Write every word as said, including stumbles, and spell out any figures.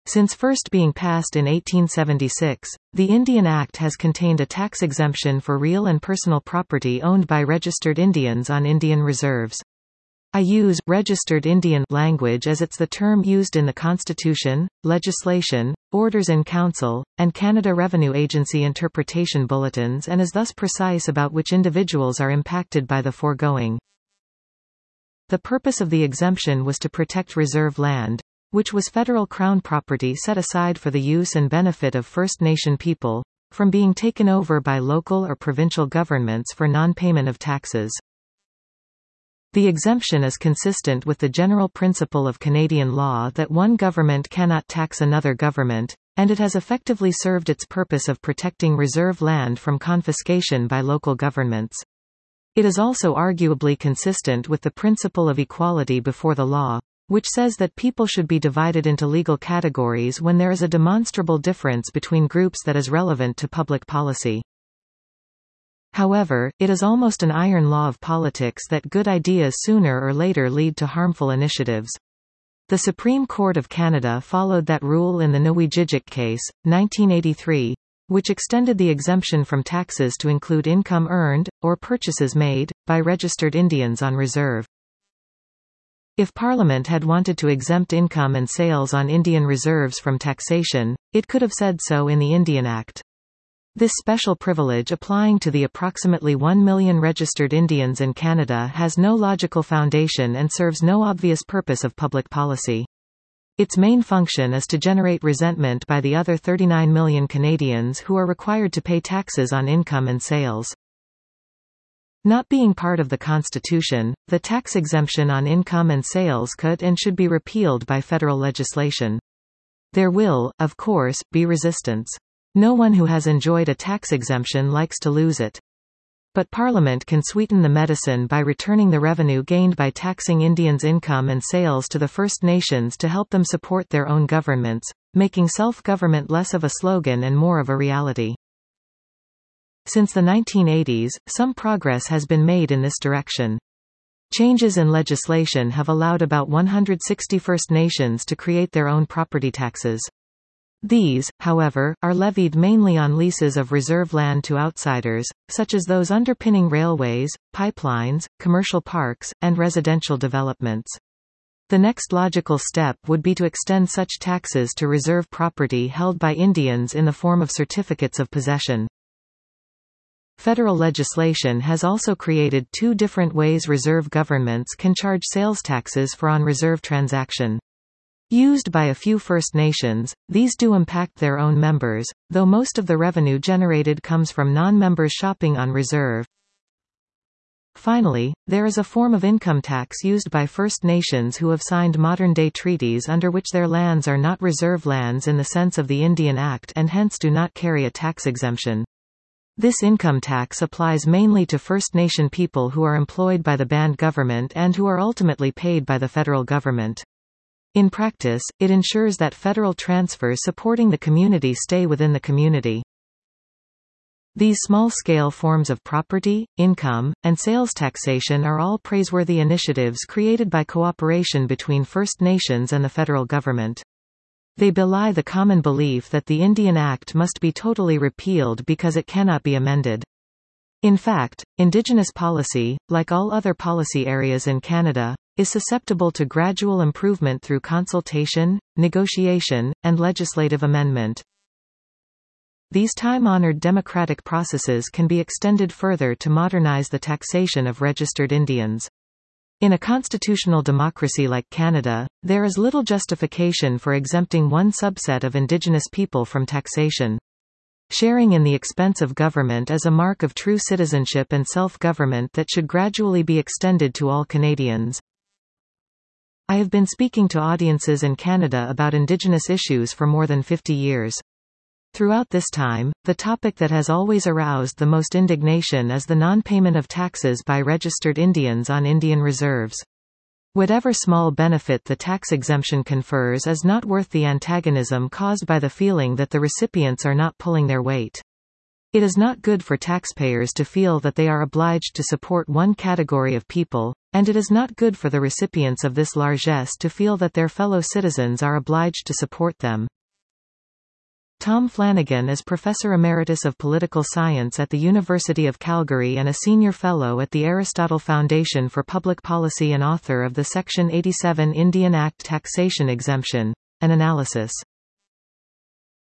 Since first being passed in eighteen seventy-six, the Indian Act has contained a tax exemption for real and personal property owned by registered Indians on Indian reserves. I use registered Indian language as it's the term used in the Constitution, legislation, Orders in Council, and Canada Revenue Agency interpretation bulletins, and is thus precise about which individuals are impacted by the foregoing. The purpose of the exemption was to protect reserve land, which was federal Crown property set aside for the use and benefit of First Nation people, from being taken over by local or provincial governments for non-payment of taxes. The exemption is consistent with the general principle of Canadian law that one government cannot tax another government, and it has effectively served its purpose of protecting reserve land from confiscation by local governments. It is also arguably consistent with the principle of equality before the law, which says that people should be divided into legal categories when there is a demonstrable difference between groups that is relevant to public policy. However, it is almost an iron law of politics that good ideas sooner or later lead to harmful initiatives. The Supreme Court of Canada followed that rule in the Nowejijik case, nineteen eighty-three, which extended the exemption from taxes to include income earned, or purchases made, by registered Indians on reserve. If Parliament had wanted to exempt income and sales on Indian reserves from taxation, it could have said so in the Indian Act. This special privilege applying to the approximately one million registered Indians in Canada has no logical foundation and serves no obvious purpose of public policy. Its main function is to generate resentment by the other thirty-nine million Canadians who are required to pay taxes on income and sales. Not being part of the Constitution, the tax exemption on income and sales could and should be repealed by federal legislation. There will, of course, be resistance. No one who has enjoyed a tax exemption likes to lose it. But Parliament can sweeten the medicine by returning the revenue gained by taxing Indians' income and sales to the First Nations to help them support their own governments, making self-government less of a slogan and more of a reality. Since the nineteen eighties, some progress has been made in this direction. Changes in legislation have allowed about one hundred sixty First Nations to create their own property taxes. These, however, are levied mainly on leases of reserve land to outsiders, such as those underpinning railways, pipelines, commercial parks, and residential developments. The next logical step would be to extend such taxes to reserve property held by Indians in the form of certificates of possession. Federal legislation has also created two different ways reserve governments can charge sales taxes for on-reserve transaction. Used by a few First Nations, these do impact their own members, though most of the revenue generated comes from non-members shopping on reserve. Finally, there is a form of income tax used by First Nations who have signed modern-day treaties under which their lands are not reserve lands in the sense of the Indian Act and hence do not carry a tax exemption. This income tax applies mainly to First Nation people who are employed by the band government and who are ultimately paid by the federal government. In practice, it ensures that federal transfers supporting the community stay within the community. These small-scale forms of property, income, and sales taxation are all praiseworthy initiatives created by cooperation between First Nations and the federal government. They belie the common belief that the Indian Act must be totally repealed because it cannot be amended. In fact, Indigenous policy, like all other policy areas in Canada, is susceptible to gradual improvement through consultation, negotiation, and legislative amendment. These time-honored democratic processes can be extended further to modernize the taxation of registered Indians. In a constitutional democracy like Canada, there is little justification for exempting one subset of Indigenous people from taxation. Sharing in the expense of government is a mark of true citizenship and self-government that should gradually be extended to all Canadians. I have been speaking to audiences in Canada about Indigenous issues for more than fifty years. Throughout this time, the topic that has always aroused the most indignation is the non-payment of taxes by registered Indians on Indian reserves. Whatever small benefit the tax exemption confers is not worth the antagonism caused by the feeling that the recipients are not pulling their weight. It is not good for taxpayers to feel that they are obliged to support one category of people, And it is not good for the recipients of this largesse to feel that their fellow citizens are obliged to support them. Tom Flanagan is Professor Emeritus of Political Science at the University of Calgary and a Senior Fellow at the Aristotle Foundation for Public Policy and author of the Section eighty-seven Indian Act Taxation Exemption, an Analysis.